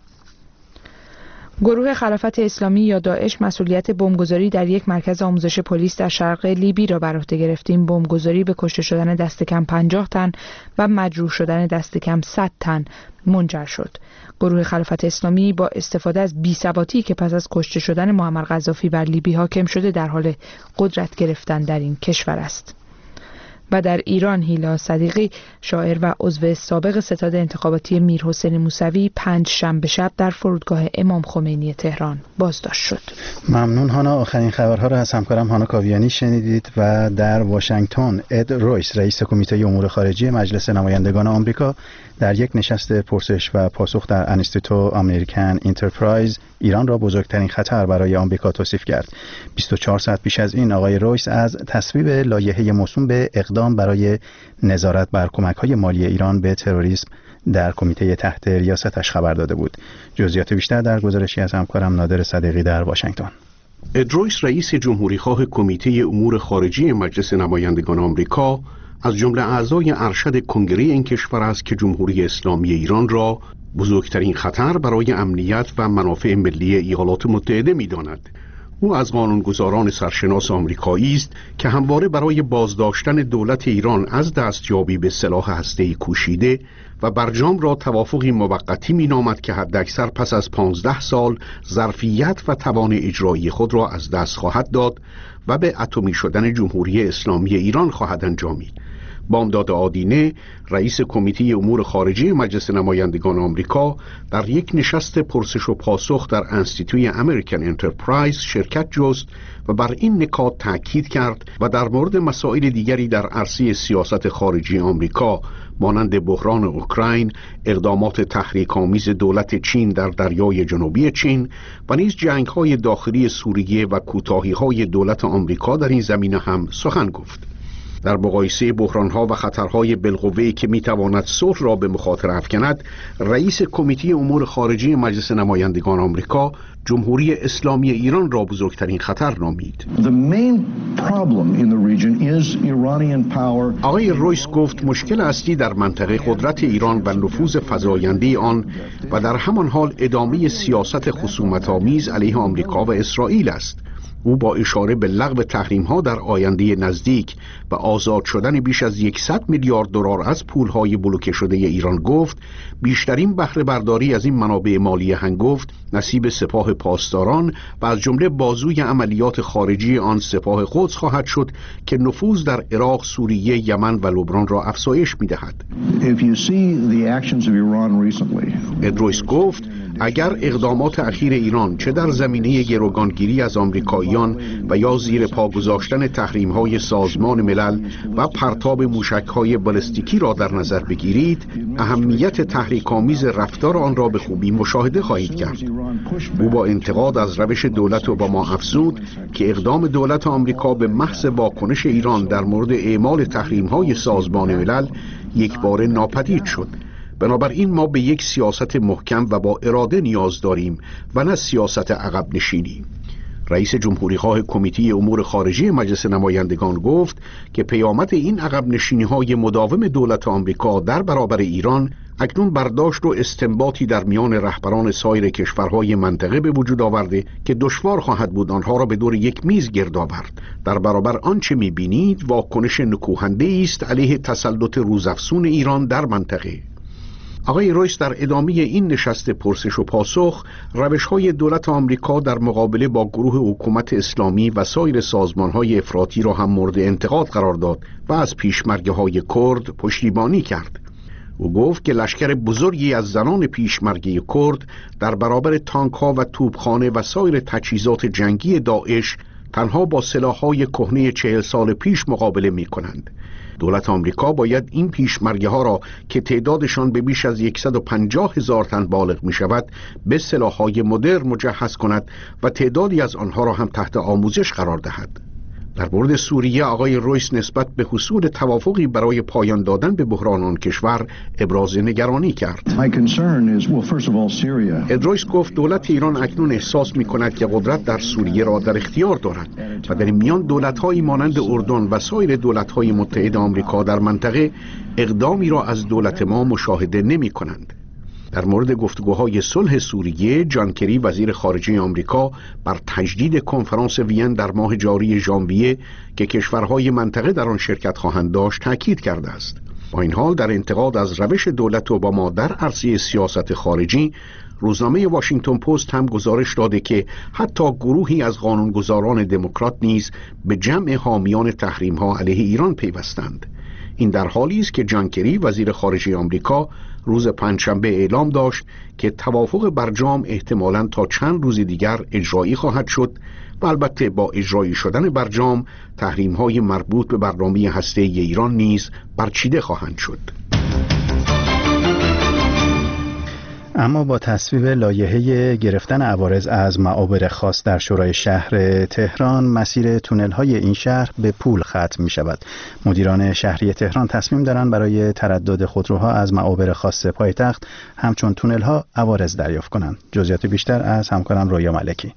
گروه خلافت اسلامی یا داعش مسئولیت بمبگذاری در یک مرکز آموزش پلیس در شرق لیبی را بر عهده گرفت. این بمبگذاری به کشته شدن دست کم پنجاه تن و مجروح شدن دست کم صد تن منجر شد. گروه خلافت اسلامی با استفاده از بی‌ثباتی که پس از کشته شدن معمر قذافی بر لیبی حاکم شده در حال قدرت گرفتن در این کشور است. و در ایران هیلا صدیقی شاعر و عضو سابق ستاد انتخاباتی میرحسین موسوی پنج شنبه شب در فرودگاه امام خمینی تهران بازداشت شد. ممنون هانا. آخرین خبرها را از همکارم هانا کاویانی شنیدید. و در واشنگتن اد رویس رئیس کمیته امور خارجه مجلس نمایندگان آمریکا در یک نشست پرسش و پاسخ در انستیتو امریکن انترپرایز ایران را بزرگترین خطر برای آمریکا توصیف کرد. بیست و چهار ساعت پیش از این آقای رویس از تصویب لایحه موسوم به اقدام برای نظارت بر کمک‌های مالی ایران به تروریسم در کمیته تحت ریاستش خبر داده بود. جزئیات بیشتر در گزارشی از همکارم نادر صدیقی در واشنگتن. اد رویس رئیس جمهوریخواه کمیته امور خارجه مجلس نمایندگان آمریکا از جمله اعضای ارشد کنگره این کشور است که جمهوری اسلامی ایران را بزرگترین خطر برای امنیت و منافع ملی ایالات متحده می‌داند. او از قانونگذاران سرشناس آمریکایی است که همواره برای بازداشتن دولت ایران از دستیابی به سلاح هسته‌ای کوشیده و برجام را توافقی موقتی می‌نامد که حداکثر پس از پانزده سال ظرفیت و توان اجرایی خود را از دست خواهد داد و به اتمی شدن جمهوری اسلامی ایران خواهد انجامید. بامداد آدینه، رئیس کمیته امور خارجه مجلس نمایندگان آمریکا، در یک نشست پرسش و پاسخ در انستیتوی امریکن انترپرایز شرکت جست و بر این نکات تاکید کرد و در مورد مسائل دیگری در عرصه سیاست خارجی آمریکا مانند بحران اوکراین، اقدامات تحریک‌آمیز دولت چین در دریای جنوبی چین و نیز جنگ‌های داخلی سوریه و کوتاهی‌های دولت آمریکا در این زمینه هم سخن گفت. در مقایسه بحران‌ها و خطرهای بالقوه‌ای که می‌تواند صلح را به مخاطره افکند، رئیس کمیته امور خارجه مجلس نمایندگان آمریکا جمهوری اسلامی ایران را بزرگترین خطر نامید. آقای رویس گفت مشکل اصلی در منطقه قدرت ایران و نفوذ فزاینده آن و در همان حال ادامه سیاست خصومت‌آمیز علیه آمریکا و اسرائیل است. او با اشاره به لغو تحریم‌ها در آینده نزدیک و آزاد شدن بیش از صد میلیارد دلار از پول‌های بلوکه شده ایران گفت بیشترین بهره برداری از این منابع مالی هنگفت نصیب سپاه پاسداران و از جمله بازوی عملیات خارجی آن سپاه قدس خواهد شد که نفوذ در عراق، سوریه، یمن و لبنان را افزایش می‌دهد. ادرویس گفت اگر اقدامات اخیر ایران چه در زمینه گروگانگیری از آمریکاییان و یا زیر پا گذاشتن تحریم‌های سازمان ملل و پرتاب موشک‌های بالستیکی را در نظر بگیرید، اهمیت تحریک‌آمیز رفتار آن را به خوبی مشاهده خواهید کرد. او با انتقاد از روش دولت اوباما افزود که اقدام دولت آمریکا به محض واکنش ایران در مورد اعمال تحریم‌های سازمان ملل یکباره ناپدید شد. بنابراین ما به یک سیاست محکم و با اراده نیاز داریم و نه سیاست عقب نشینی. رئیس جمهوری‌خواه کمیته امور خارجه مجلس نمایندگان گفت که پیامد این عقب نشینی‌های مداوم دولت آمریکا در برابر ایران اکنون برداشت و استنباطی در میان رهبران سایر کشورهای منطقه به وجود آورده که دشوار خواهد بود آنها را به دور یک میز گرد آورد. در برابر آنچه می‌بینید واکنش نکوهنده است علیه تسلط روزافزون ایران در منطقه. آقای رویس در ادامه این نشست پرسش و پاسخ روش‌های دولت آمریکا در مقابله با گروه حکومت اسلامی و سایر سازمان‌های افراطی را هم مورد انتقاد قرار داد و از پیشمرگه‌های کرد پشتیبانی کرد. او گفت که لشکر بزرگی از زنان پیشمرگه کرد در برابر تانک‌ها و توپخانه و سایر تجهیزات جنگی داعش تنها با سلاح‌های کهنه چهل سال پیش مقابله می‌کنند. دولت آمریکا باید این پیشمرگه ها را که تعدادشان به بیش از صد و پنجاه هزار تن بالغ می شود به سلاح‌های مدرن مجهز کند و تعدادی از آنها را هم تحت آموزش قرار دهد. در مورد سوریه آقای رویس نسبت به حصول توافقی برای پایان دادن به بحران آن کشور ابراز نگرانی کرد. ادرویس گفت دولت ایران اکنون احساس می کند که قدرت در سوریه را در اختیار دارد و در این میان دولت‌هایی مانند اردن و سایر دولت‌های متحد آمریکا در منطقه اقدامی را از دولت ما مشاهده نمی کنند. در مورد گفتگوهای صلح سوریه، جان کری وزیر خارجه آمریکا بر تجدید کنفرانس وین در ماه جاری ژانویه که کشورهای منطقه در آن شرکت خواهند داشت تاکید کرده است. با این حال در انتقاد از روش دولت اوباما در عرصه سیاست خارجی، روزنامه واشنگتن پست هم گزارش داده که حتی گروهی از قانونگذاران دموکرات نیز به جمع حامیان تحریم‌ها علیه ایران پیوستند. این در حالی است که جان کری وزیر خارجه آمریکا روز پنجشنبه اعلام داشت که توافق برجام احتمالاً تا چند روز دیگر اجرایی خواهد شد و البته با اجرایی شدن برجام تحریم‌های مربوط به برنامه هسته‌ای ایران نیز برچیده خواهند شد. اما با تصویب لایحه گرفتن عوارض از معابر خاص در شورای شهر تهران، مسیر تونل‌های این شهر به پول ختم می‌شود. مدیران شهری تهران تصمیم دارند برای تردد خودروها از معابر خاص پایتخت همچون تونل‌ها عوارض دریافت کنند. جزئیات بیشتر از همکارم رویا ملکی.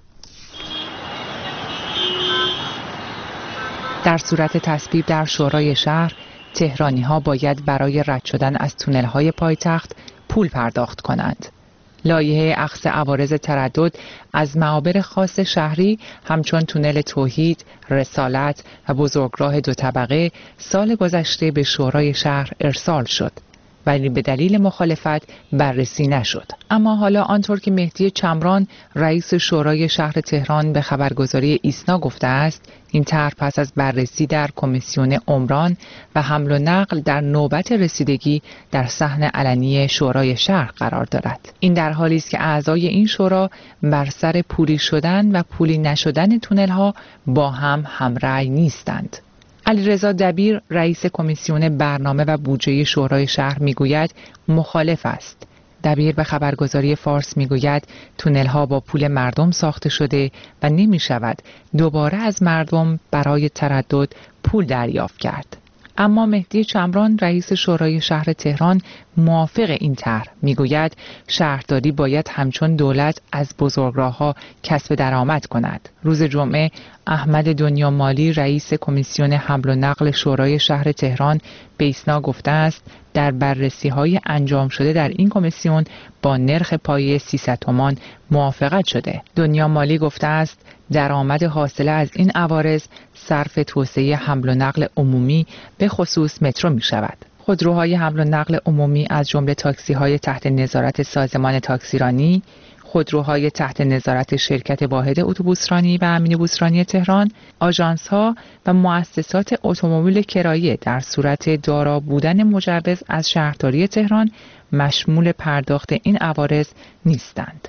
در صورت تصویب در شورای شهر، تهرانی‌ها باید برای رد شدن از تونل‌های پایتخت پول پرداخت کنند. لایحه اخذ عوارض تردد از معابر خاص شهری همچون تونل توحید، رسالت و بزرگراه دو طبقه سال گذشته به شورای شهر ارسال شد، ولی به دلیل مخالفت بررسی نشد. اما حالا آنطور که مهدی چمران رئیس شورای شهر تهران به خبرگزاری ایسنا گفته است، این طرح پس از بررسی در کمیسیون عمران و حمل و نقل در نوبت رسیدگی در صحن علنی شورای شهر قرار دارد. این در حالی است که اعضای این شورا بر سر پولی شدن و پولی نشدن تونل ها با هم همرأی نیستند. علیرضا دبیر رئیس کمیسیون برنامه و بودجه شورای شهر میگوید مخالف است. دبیر به خبرگزاری فارس میگوید تونل ها با پول مردم ساخته شده و نمی شود دوباره از مردم برای تردد پول دریافت کرد. اما مهدی چمران رئیس شورای شهر تهران موافق این طرح میگوید شهرداری باید همچون دولت از بزرگراه‌ها کسب درآمد کند. روز جمعه احمد دنیا مالی رئیس کمیسیون حمل و نقل شورای شهر تهران به ایسنا گفته است در بررسی‌های انجام شده در این کمیسیون با نرخ پایه سیصد تومان موافقت شده. دنیا مالی گفته است درآمد حاصله از این عوارض صرف توسعه حمل و نقل عمومی به خصوص مترو می شود. خودروهای حمل و نقل عمومی از جمله تاکسی‌های تحت نظارت سازمان تاکسیرانی، خودروهای تحت نظارت شرکت واحد اتوبوسرانی و مینیبوسرانی تهران، آژانس‌ها و مؤسسات اتومبیل کرایه در صورت دارا بودن مجوز از شهرداری تهران مشمول پرداخت این عوارض نیستند.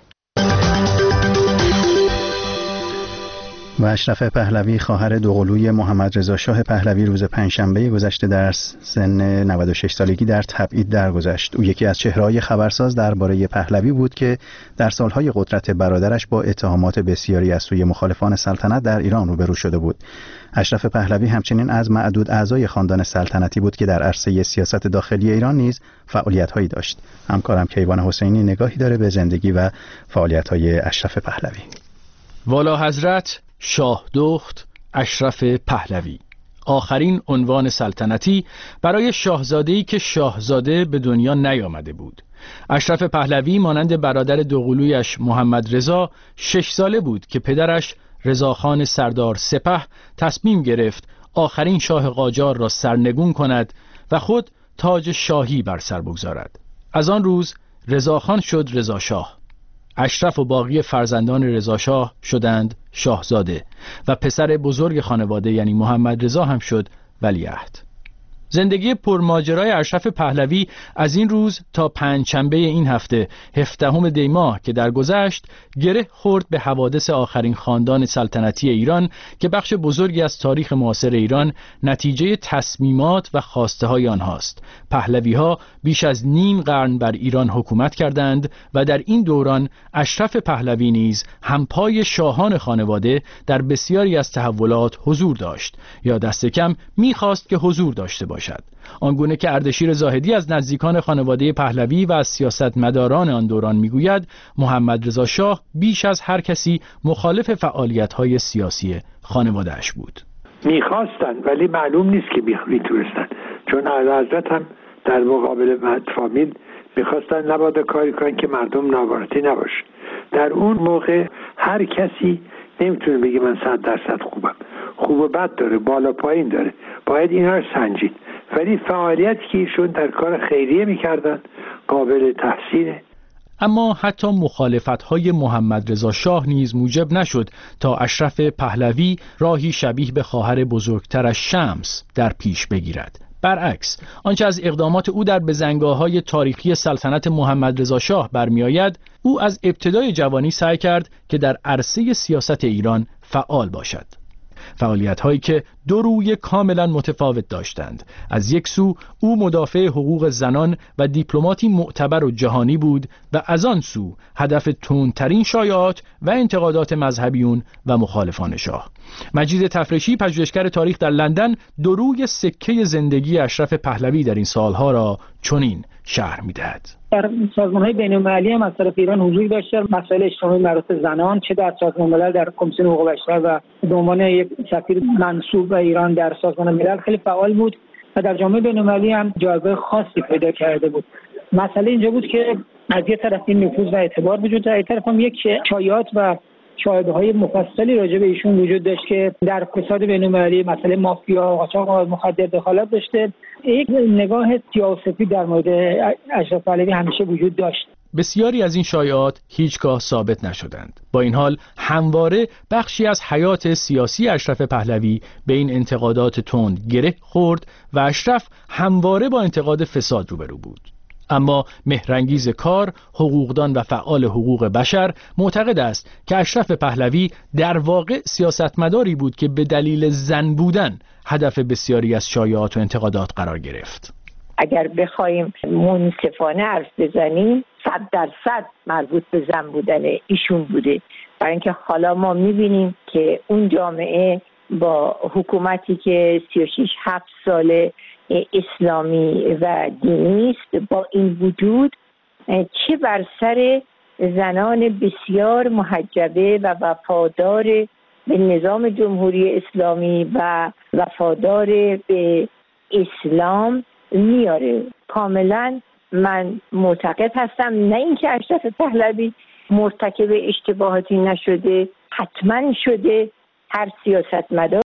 و اشرف پهلوی خواهر دوقلوی محمد رضا شاه پهلوی روز پنجشنبه گذشته در سن نود و شش سالگی در تبعید درگذشت. او یکی از چهره‌های خبرساز درباره پهلوی بود که در سالهای قدرت برادرش با اتهامات بسیاری از سوی مخالفان سلطنت در ایران روبرو شده بود. اشرف پهلوی همچنین از معدود اعضای خاندان سلطنتی بود که در عرصه سیاست داخلی ایران نیز فعالیت‌هایی داشت. همکارم کیوان حسینی نگاهی داره به زندگی و فعالیت‌های اشرف پهلوی. والا حضرت شاه دخت اشرف پهلوی، آخرین عنوان سلطنتی برای شاهزاده‌ای که شاهزاده به دنیا نیامده بود. اشرف پهلوی مانند برادر دوقلویش محمد رضا شش ساله بود که پدرش رضاخان سردار سپه تصمیم گرفت آخرین شاه قاجار را سرنگون کند و خود تاج شاهی بر سر بگذارد. از آن روز رضاخان شد رضا شاه. اشرف و باقی فرزندان رضا شاه شدند شاهزاده و پسر بزرگ خانواده یعنی محمد رضا هم شد ولیعهد. زندگی پرماجرای اشرف پهلوی از این روز تا پنجشنبه این هفته هفدهم دی ماه که درگذشت گره خورد به حوادث آخرین خاندان سلطنتی ایران که بخش بزرگی از تاریخ معاصر ایران نتیجه تصمیمات و خواسته های آنهاست. پهلوی ها بیش از نیم قرن بر ایران حکومت کردند و در این دوران اشرف پهلوی نیز همپای شاهان خانواده در بسیاری از تحولات حضور داشت یا دست کم می‌خواست که حضور داشته باشد. آنگونه که اردشیر زاهدی از نزدیکان خانواده پهلوی و از سیاستمداران آن دوران میگوید محمد رضا شاه بیش از هر کسی مخالف فعالیت‌های سیاسی خانواده‌اش بود. میخواستن ولی معلوم نیست که میتونستن، چون اعلیحضرت هم در مقابل فامیل میخواستن نباید کاری کنن که مردم ناراحتی نباشه. در اون موقع هر کسی نمیتونه بگه من صد درصد خوبم. خوب و بد داره، بالا پایین داره، باید اینا رو سنجید. ولی فعالیتی که ایشون در کار خیریه میکردن قابل تحسینه. اما حتی مخالفت‌های محمد رضا شاه نیز موجب نشد تا اشرف پهلوی راهی شبیه به خواهر بزرگترش شمس در پیش بگیرد. برعکس آنچه از اقدامات او در بزنگاه‌های تاریخی سلطنت محمد رضا شاه برمی‌آید، او از ابتدای جوانی سعی کرد که در عرصه سیاست ایران فعال باشد. فعالیت‌هایی که دو روی کاملا متفاوت داشتند. از یک سو او مدافع حقوق زنان و دیپلماتی معتبر و جهانی بود و از آن سو هدف تندترین شایعات و انتقادات مذهبیون و مخالفان شاه. مجید تفرشی پژوهشگر تاریخ در لندن دو روی سکه زندگی اشرف پهلوی در این سالها را چنین شرح می‌دهد. در سازمان‌های بین‌المللی هم از طرف ایران حضور داشته، مسائل اجتماعی مربوط به زنان چه در سازمان ملل در کمیسیون حقوق بشر و به عنوان یک سفیر منصوب به ایران در سازمان ملل خیلی فعال بود و در جامعه بین‌المللی هم جایگاه خاصی پیدا کرده بود. مسئله اینجا بود که از یه طرف این نفوذ و اعتبار وجود داره، از طرف هم یک شایعات و شایعه‌های مفصلی راجع به ایشون وجود داشت که در فساد بین‌المللی، مسئله مافیا، قاچاق مخدر دخالت داشته. یک نگاه سیاسی در مورد اشرف پهلوی همیشه وجود داشت. بسیاری از این شایعات هیچگاه ثابت نشدند. با این حال همواره بخشی از حیات سیاسی اشرف پهلوی به این انتقادات تند گره خورد و اشرف همواره با انتقاد فساد روبرو بود. اما مهرانگیز کار، حقوقدان و فعال حقوق بشر معتقد است که اشرف پهلوی در واقع سیاستمداری بود که به دلیل زن بودن هدف بسیاری از شایعات و انتقادات قرار گرفت. اگر بخوایم منصفانه حرف بزنیم صد درصد مربوط به زن بودن ایشون بوده، برای اینکه حالا ما میبینیم که اون جامعه با حکومتی که سی و شش هفت ساله اسلامی و دینی است، با این وجود چه بر سر زنان بسیار محجبه و وفادار به نظام جمهوری اسلامی و وفادار به اسلام میاره. کاملا من معتقد هستم نه اینکه اشرف پهلوی مرتکب اشتباهاتی نشده، حتما شده. هر سیاستمدار